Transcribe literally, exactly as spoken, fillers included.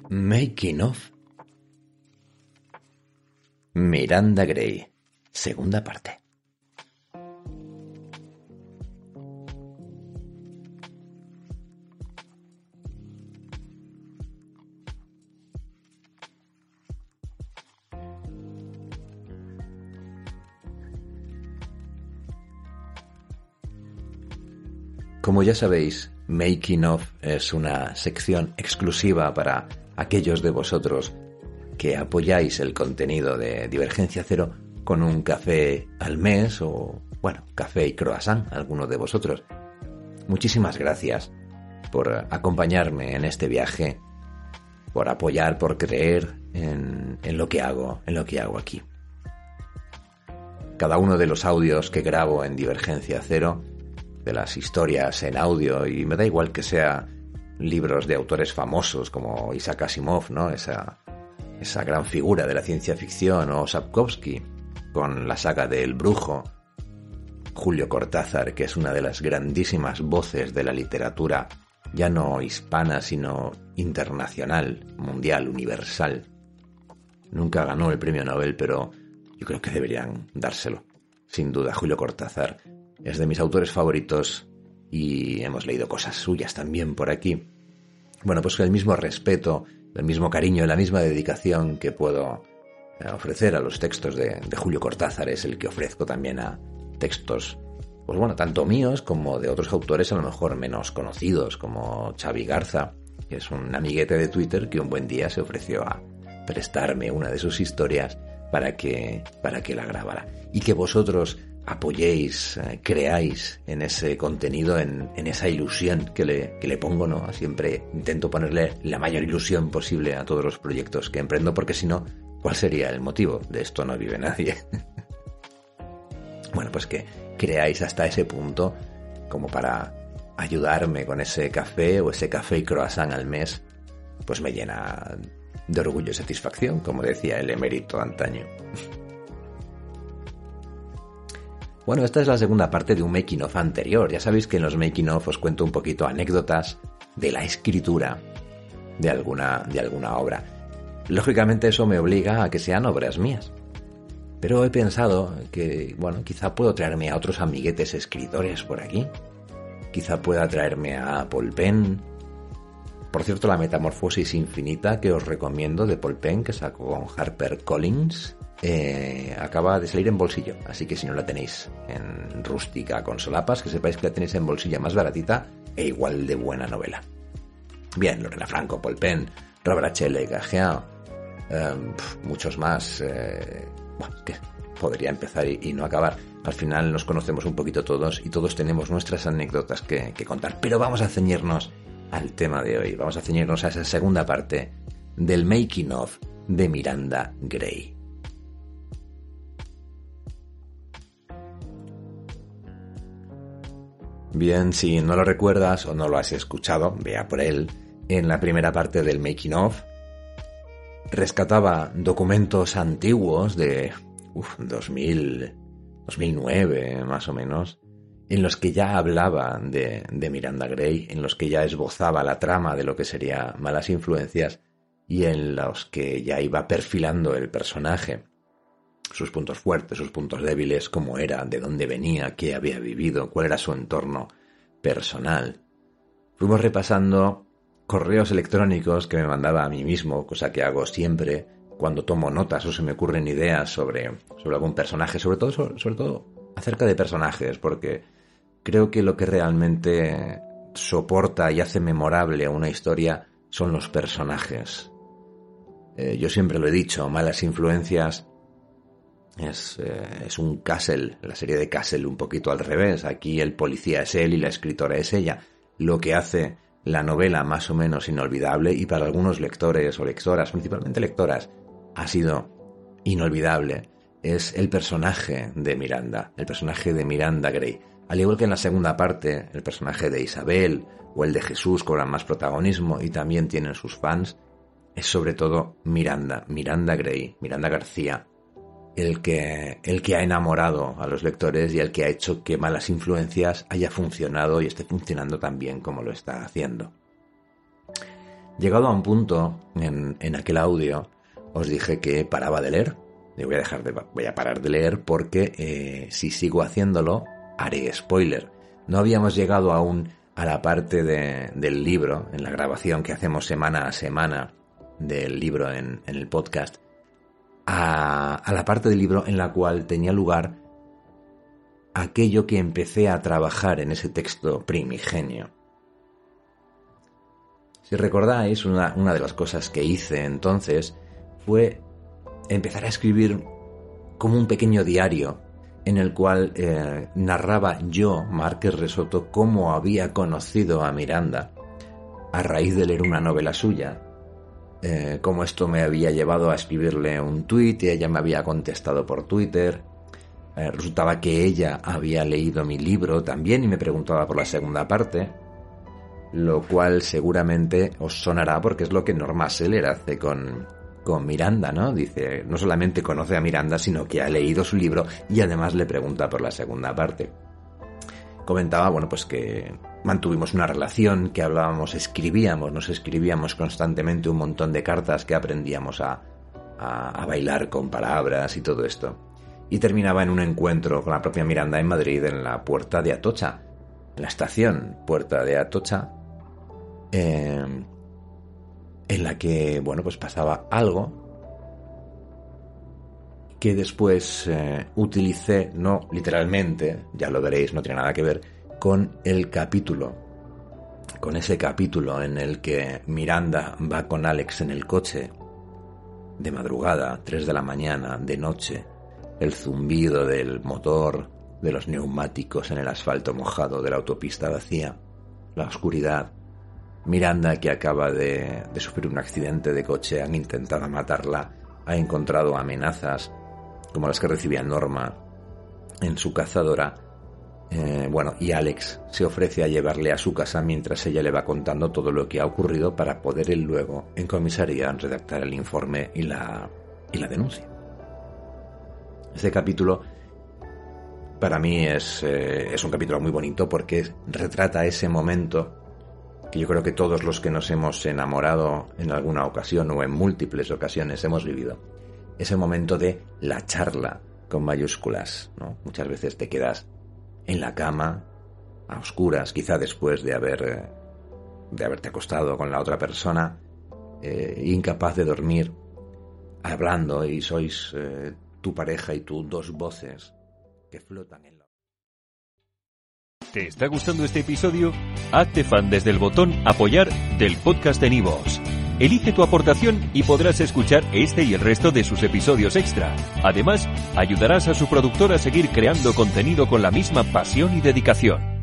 Making of Miranda Gray, segunda parte. Como ya sabéis, Making of es una sección exclusiva para aquellos de vosotros que apoyáis el contenido de Divergencia Cero con un café al mes o, bueno, café y croissant, alguno de vosotros. Muchísimas gracias por acompañarme en este viaje, por apoyar, por creer en, en lo que hago, en lo que hago aquí. Cada uno de los audios que grabo en Divergencia Cero, de las historias en audio, y me da igual que sea libros de autores famosos como Isaac Asimov, ¿no? Esa, esa gran figura de la ciencia ficción, o Sapkowski con la saga de El Brujo, Julio Cortázar, que es una de las grandísimas voces de la literatura, ya no hispana, sino internacional, mundial, universal. Nunca ganó el premio Nobel, pero yo creo que deberían dárselo. Sin duda, Julio Cortázar es de mis autores favoritos y hemos leído cosas suyas también por aquí. Bueno, pues con el mismo respeto, el mismo cariño y la misma dedicación que puedo ofrecer a los textos de, de Julio Cortázar es el que ofrezco también a textos, pues bueno, tanto míos como de otros autores a lo mejor menos conocidos, como Xavi Garza, que es un amiguete de Twitter que un buen día se ofreció a prestarme una de sus historias para que, para que la grabara. Y que vosotros apoyéis, eh, creáis en ese contenido, en, en esa ilusión que le, que le pongo, ¿no? Siempre intento ponerle la mayor ilusión posible a todos los proyectos que emprendo, porque si no, ¿cuál sería el motivo? De esto no vive nadie. Bueno, pues que creáis hasta ese punto como para ayudarme con ese café o ese café y croissant al mes, pues me llena de orgullo y satisfacción, como decía el emérito antaño. Bueno, esta es la segunda parte de un making of anterior. Ya sabéis que en los making of os cuento un poquito anécdotas de la escritura de alguna, de alguna obra. Lógicamente eso me obliga a que sean obras mías. Pero he pensado que, bueno, quizá puedo traerme a otros amiguetes escritores por aquí. Quizá pueda traerme a Paul Penn. Por cierto, La Metamorfosis Infinita, que os recomiendo, de Paul Penn, que sacó con HarperCollins, Eh, acaba de salir en bolsillo, así que si no la tenéis en rústica con solapas, que sepáis que la tenéis en bolsillo más baratita e igual de buena novela. Bien, Lorena Franco, Paul Penn, Robert H. Le Gagea, eh, muchos más, eh, bueno, que podría empezar y, y no acabar. Al final nos conocemos un poquito todos y todos tenemos nuestras anécdotas que, que contar, pero vamos a ceñirnos al tema de hoy, vamos a ceñirnos a esa segunda parte del making of de Miranda Gray. Bien, si no lo recuerdas o no lo has escuchado, vea por él. En la primera parte del making of rescataba documentos antiguos de uf, dos mil, dos mil nueve más o menos, en los que ya hablaba de, de Miranda Gray, en los que ya esbozaba la trama de lo que sería Malas Influencias y en los que ya iba perfilando el personaje, sus puntos fuertes, sus puntos débiles, cómo era, de dónde venía, qué había vivido, cuál era su entorno personal. Fuimos repasando correos electrónicos que me mandaba a mí mismo, cosa que hago siempre cuando tomo notas o se me ocurren ideas sobre, sobre algún personaje, sobre todo, sobre, sobre todo acerca de personajes, porque creo que lo que realmente soporta y hace memorable una historia son los personajes. Eh, yo siempre lo he dicho, Malas Influencias Es, eh, es un Castle, la serie de Castle un poquito al revés. Aquí el policía es él y la escritora es ella, lo que hace la novela más o menos inolvidable, y para algunos lectores o lectoras, principalmente lectoras, ha sido inolvidable, es el personaje de Miranda, el personaje de Miranda Gray. Al igual que en la segunda parte, el personaje de Isabel o el de Jesús cobran más protagonismo y también tienen sus fans, es sobre todo Miranda, Miranda Gray, Miranda García, el que, el que ha enamorado a los lectores y el que ha hecho que Malas Influencias haya funcionado y esté funcionando tan bien como lo está haciendo. Llegado a un punto en, en aquel audio, os dije que paraba de leer. Y voy a dejar de, voy a parar de leer porque eh, si sigo haciéndolo, haré spoiler. No habíamos llegado aún a la parte de, del libro, en la grabación que hacemos semana a semana del libro en, en el podcast, a, a la parte del libro en la cual tenía lugar aquello que empecé a trabajar en ese texto primigenio. Si recordáis, una, una de las cosas que hice entonces fue empezar a escribir como un pequeño diario en el cual eh, narraba yo, Márquez Resoto, cómo había conocido a Miranda a raíz de leer una novela suya, eh, cómo esto me había llevado a escribirle un tuit y ella me había contestado por Twitter. Eh, resultaba que ella había leído mi libro también y me preguntaba por la segunda parte, lo cual seguramente os sonará porque es lo que Norma Seller hace con, con Miranda, ¿no? Dice, no solamente conoce a Miranda, sino que ha leído su libro y además le pregunta por la segunda parte. Comentaba, bueno, pues que mantuvimos una relación, que hablábamos, escribíamos, nos escribíamos constantemente un montón de cartas que aprendíamos a, a, a bailar con palabras y todo esto. Y terminaba en un encuentro con la propia Miranda en Madrid, en la Puerta de Atocha, en la estación Puerta de Atocha, eh, en la que, bueno, pues pasaba algo que después eh, utilicé, no literalmente, ya lo veréis, no tiene nada que ver, con el capítulo, con ese capítulo en el que Miranda va con Alex en el coche, de madrugada, tres de la mañana, de noche, el zumbido del motor, de los neumáticos en el asfalto mojado de la autopista vacía, la oscuridad, Miranda, que acaba de, de sufrir un accidente de coche, han intentado matarla, ha encontrado amenazas como las que recibía Norma en su cazadora, eh, bueno, y Alex se ofrece a llevarle a su casa mientras ella le va contando todo lo que ha ocurrido para poder él luego en comisaría redactar el informe y la, y la denuncia. Este capítulo para mí es, eh, es un capítulo muy bonito porque retrata ese momento que yo creo que todos los que nos hemos enamorado en alguna ocasión o en múltiples ocasiones hemos vivido. Ese momento de la charla con mayúsculas, ¿no? Muchas veces te quedas en la cama, a oscuras, quizá después de haber eh, de haberte acostado con la otra persona, eh, incapaz de dormir, hablando y sois eh, tu pareja y tú dos voces que flotan en la... ¿Te está gustando este episodio? Hazte fan desde el botón Apoyar del podcast de Nivos. Elige tu aportación y podrás escuchar este y el resto de sus episodios extra. Además, ayudarás a su productor a seguir creando contenido con la misma pasión y dedicación.